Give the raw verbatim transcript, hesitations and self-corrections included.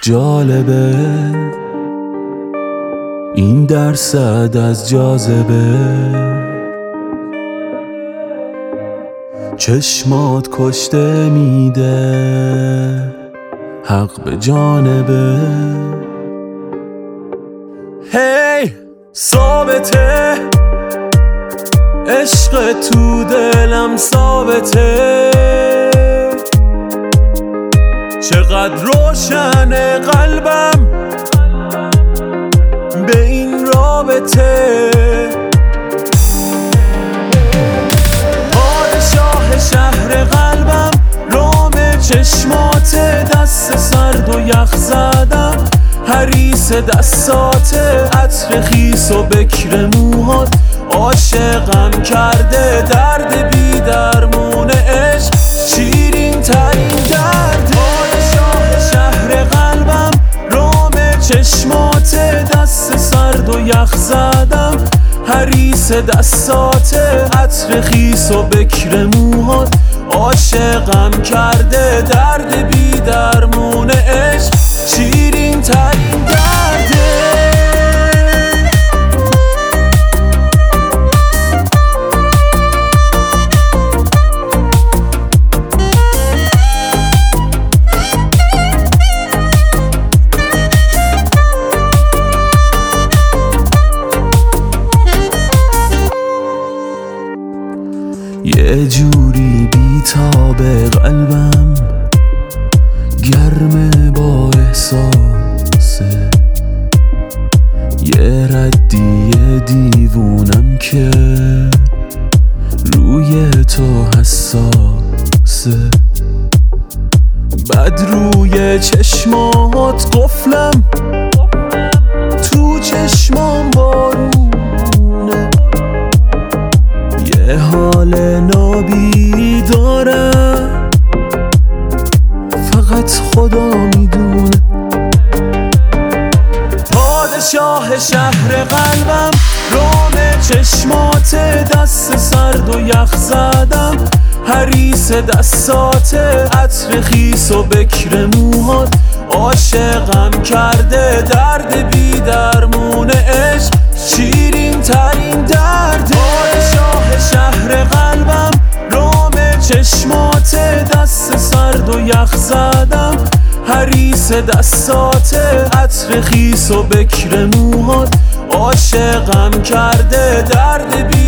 جالبه این درصد از جاذبه، چشمات کشته میده حق به جانبه. هی hey, ثابته عشق تو دلم ثابته، چقدر روشن قلبم به این رابطه. پادشاه شهر قلبم، رام چشمات، دست سرد و یخ زدم، حریص دستات، عطر خیس و بکر موهات، عاشقم کرده درد بی درمون عشق، شیرین ترین درد. پادشاه شهر قلبم، رام چشمات، دست سرد و یخ زدم، حریص دستات، عطر خیس و بکر موهات، عاشقم کرده درد بی درمون عشق، شیرین ترین درده. یه جوری بیتاب قلبم، گرمه با احساسه، یه ردی دیوونم که روی تو حساسه، بد روی چشمات قفلم، تو چشمام بارونه، یه حال نابی دارم فقط خدا میدونه. پادشاه شهر قلبم، رام چشمات، دست سرد و یخ زدم، حریص دستات، عطر خیس و بکر موهات، عاشقم کرده درد بی درمون عشق، شیرین ترین درد. پادشاه شهر قلبم، رام چشمات، دست سرد و یخ زدم، حریص دستات، عطر خیس و بکر موهات، عاشقم کرده درد بی